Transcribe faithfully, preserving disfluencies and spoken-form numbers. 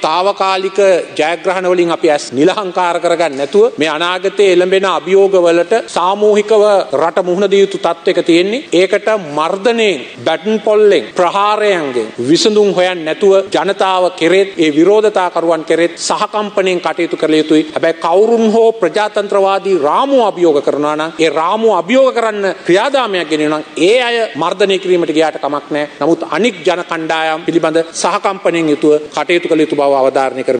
තාවකාලික ජයග්‍රහණ වලින් අපි ඇස් නිලහංකාර කරගන්න නැතුව මේ අනාගතයේ එළඹෙන අභියෝග වලට සාමූහිකව රට මුහුණ දිය යුතු තත්ත්වයක තියෙන්නේ. ඒකට මර්ධනයෙන්, බැටන් පොල්ලෙන්, ප්‍රහාරයෙන් විසඳුම් හොයන්න නැතුව ජනතාව කෙරෙත් ඒ විරෝධතාකරුවන් කෙරෙත් සහකම්පණයෙන් කටයුතු කළ යුතුයි. හැබැයි කවුරුන් හෝ ප්‍රජාතන්ත්‍රවාදී රාමුව අභියෝග කරනවා නම් ඒ රාමුව අභියෝග කරන්න ක්‍රියාදාමයක් ගෙනෙනවා නම් ඒ අය මර්ධනය කිරීමට ගියාට කමක් නැහැ. නමුත් අනික් ජන කණ්ඩායම් පිළිබඳ සහකම්පණයෙන් යුතුව කටයුතු කළ යුතු බව අවධාරණය කර